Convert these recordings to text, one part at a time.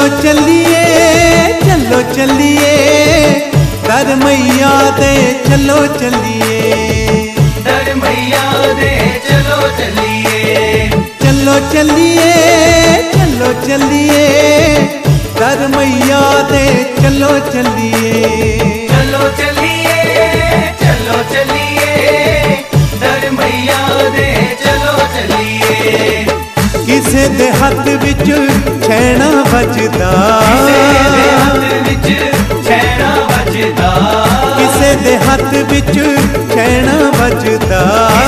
चलो चलिए चलो चलिए दर मैया दे चलो चलिए, दर मैया दे चलो चलिए, चलो चलिए चलो चलिए दर मैया दे चलो चलिए, चलो चलिए चलो चलिए दर मैया दे चलो चलिए। किसे दे हथ विच छैना बजदा, किसे दे हथ विच छैना बजदा,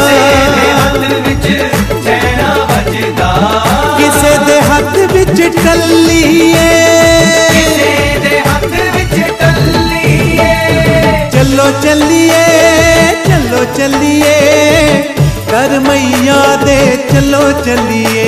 किसे दे हथ विच टल्लिए, चलो चलिए चलो चलिए दर मैया दे चलो चलिए।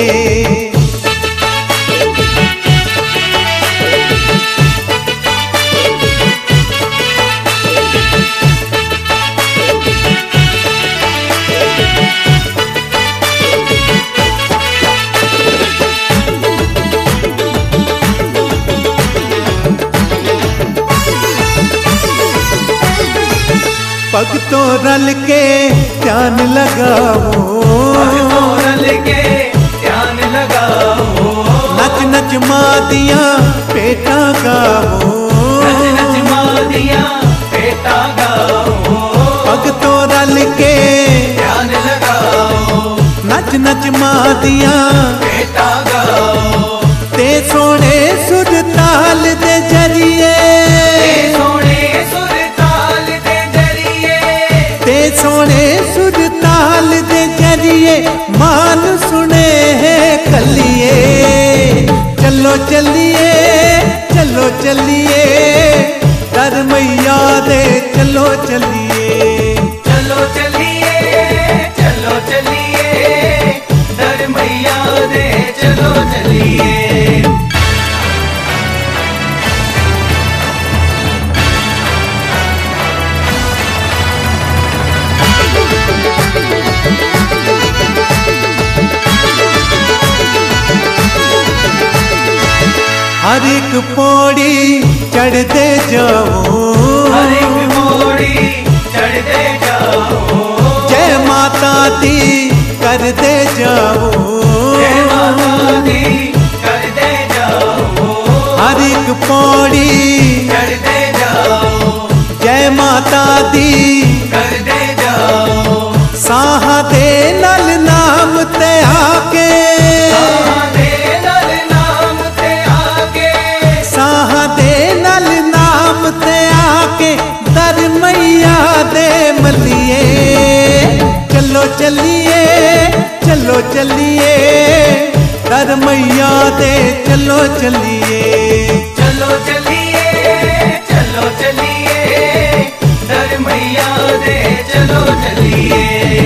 भक्तों रल के ध्यान लगाओ, रल के ध्यान लगाओ, नच नच मां दिया पेटा गाओ, नच नच मां दिया पेटा गाओ। भक्तों रल के ध्यान लगाओ, नच नच मां दिया पेटा गाओ, ते सोने सुर ताल दे जरिए, सोने सुर ताल दे जरिए, ते सोने सुर ताल दे जरिए मान सुने है कलिए, चलो चलिए चलो चलिए दर मैया दे चलो चलिए, चलो चलिए चलो चलिए दर मैया दे चलो चलिए। हर एक पौड़ी चढ़ते जाओ, हर एक पौड़ी चढ़ते जाओ, जय माता दी करते जाओ, जय माता दी करते जाओ, हर एक पौड़ी चढ़ते जाओ, जय माता दी करते जाओ। साह दे नल नाम ते आके, साह दे नल नाम ते आके, साह दे नल नाम ते आके दर मैया दे मलिए, चलो चलिए चलो चलिए दर मैया दे चलो चलिए, चलो चलिए चलो चलिए दर मैया दे चलो चलिए।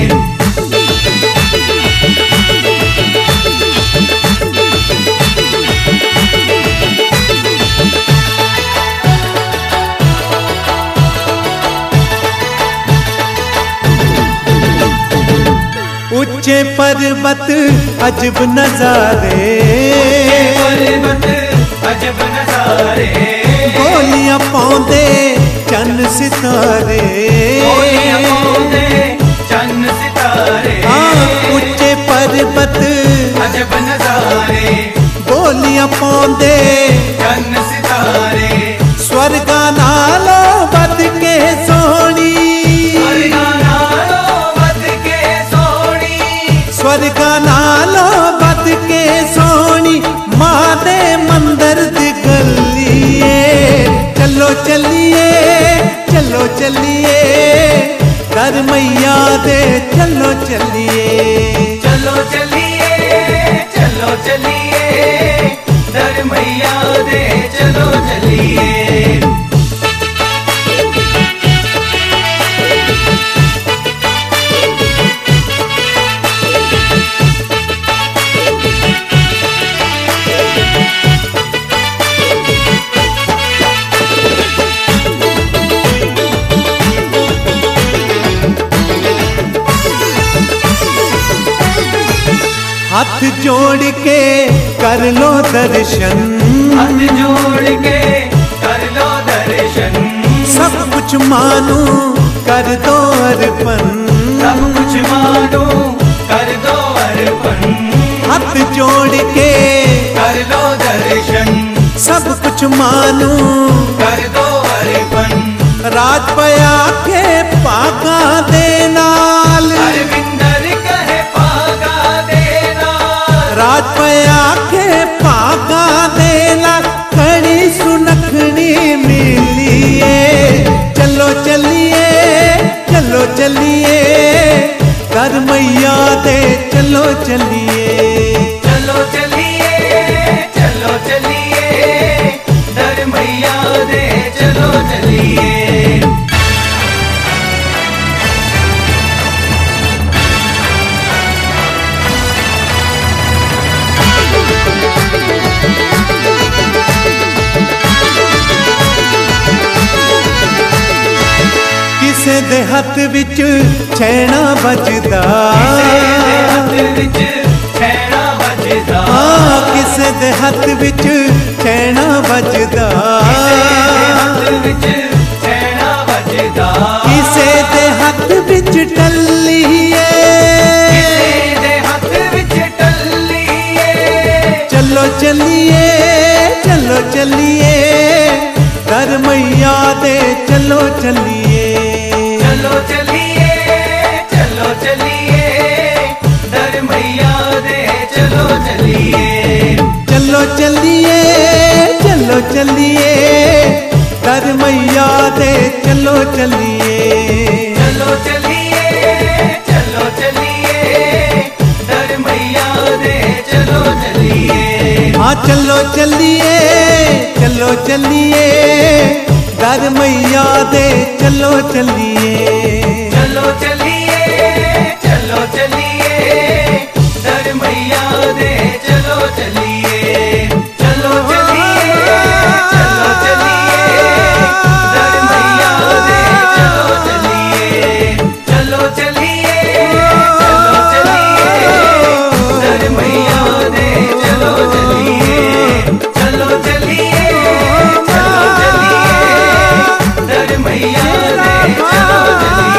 ऊंचे पर्वत अजब नजारे, पर्वत अजब नजारे, गोलियां पाउंदे चन्न सितारे, गोलियां पाउंदे चन्न सितारे, ऊंचे पर्वत अजब नजारे, गोलियां पाउंदे चन्न सितारे, स्वर्गा नालों बद के सोनी, स्वर्गा नालों बद के सोनी, स्वर्गा नालों बद के सोनी मां दे मंदिर दी गलिए, चलो चलिए चलो चलिए दर मैया दे चलो चलिए, चलो चलिए चलो चलिए दर मैया दे चलो चलिए। हाथ जोड़ के कर लो दर्शन, हाथ कुछ मानू कर दो अर्पण, सब कुछ मानो कर दो अर्पण, हाथ जोड़ के कर लो दर्शन, सब कुछ मानू कर दो अर्पण, राज पया के पागा दे नाल, अरविंदर कहे पागा देना, राज पया के पागा दे नाल, कड़ी सुनखनी मिलिए, चलो चलिए चलो चलिए, कर मैया दे चलो चलिए, चलो चलिए चलो चलिए, दर मैया दे चलो चलिए। किसे दे हथ विच छैना बजदा, किसे दे हथ विच छैना बजदा, किसे दे हथ विच टल्लीए, चलो चलिए चलो चलिए, कर मैया दे चलो चलिए, चलो चलिए चलो चलिए, दर मैया दे चलो चलिए, चलो चलिए चलो चलिए, कर मैया दे चलो चलिए, चलो चलिए चलो चलिए, दर मैया दे चलो चलिए, हाँ चलो चलिए चलो चलिए, कर मैया दे चलो चलिए, चलो चलिए चलो चलिए, दर मैया दे चलो चलिए, चलो चलिए चलो चलिए, दर मैया दे चलो चलिए, चलो चलिए चलो चलिए, दर मैया दे चलो चलिए, चलो चलिए चलो चलिए, दर मैया दे चलो चलिए।